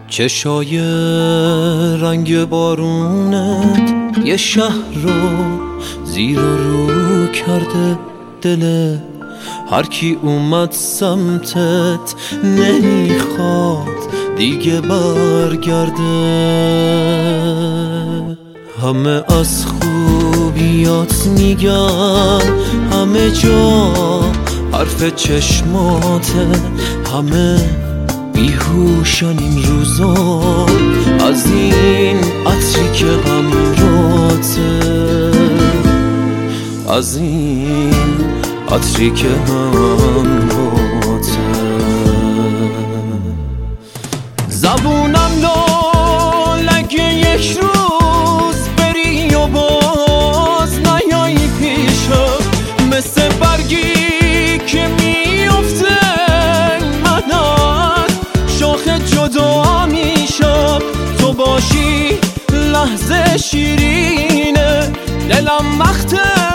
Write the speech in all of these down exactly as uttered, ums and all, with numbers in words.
چشای رنگ بارونت یه شهر رو زیر و رو کرده، دل هر کی اومد سمتت نمیخواد دیگه برگرده. همه از خوبیات میگن، همه جا حرف چشماته، همه بیهوشن این روزا از این عطری که همراته، از این عطری که همراته. زبونم لالگه یک روز بری و باز نیایی پیشم، مثل برگی که میفته منم شاخ جدا میشم. تو باشی لحظه شیرینه، دلم وقت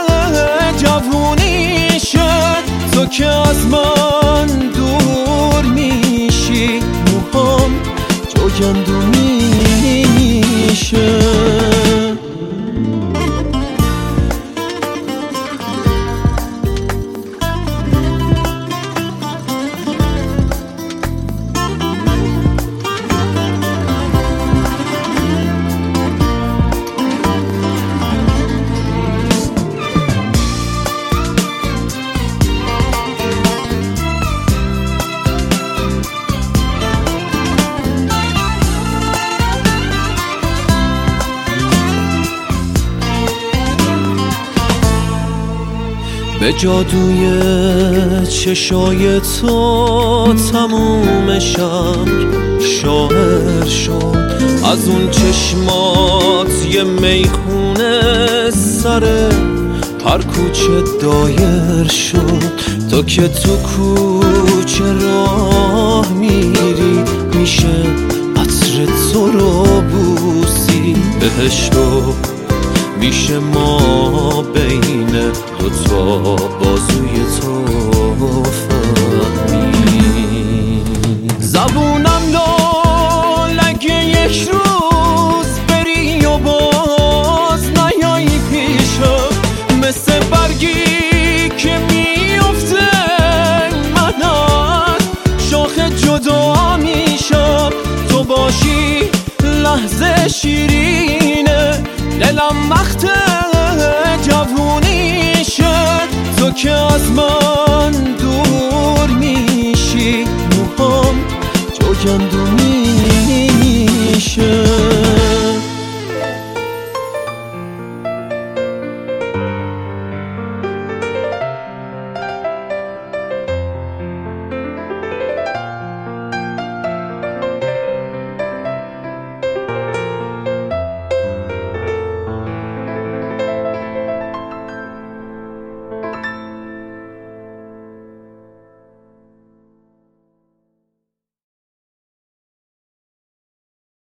جوونی شد. تو که از من دور میشی، موهام جوگندونی میشه. به جادوی چشای تو تموم شب شاعر شد، از اون چشمات یه میخونه سر هر کوچه دایر شد. تو که تو کوچه راه میری، میشه عطر تو رو بوسی، بهشتو میشه ما بین دوتا بازوی تو فهمی. زبونم لالگه یک روز بری و باز نیایی پیشم، مثل برگی که میفته منم شاخ جدا میشم. تو باشی لحظه شیرینه، دلم وقت جوونی شد. تو که از من دور میشی، موهام جوگندونی